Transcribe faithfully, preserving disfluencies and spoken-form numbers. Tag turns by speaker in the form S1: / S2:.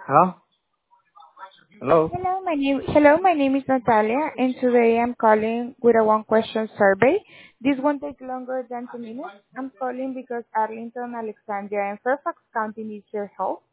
S1: Hello? Hello?
S2: Hello, my name hello, my name is Natalia, and today I'm calling with a one-question survey. This won't take longer than two minutes. I'm calling because Arlington, Alexandria, and Fairfax County needs your help.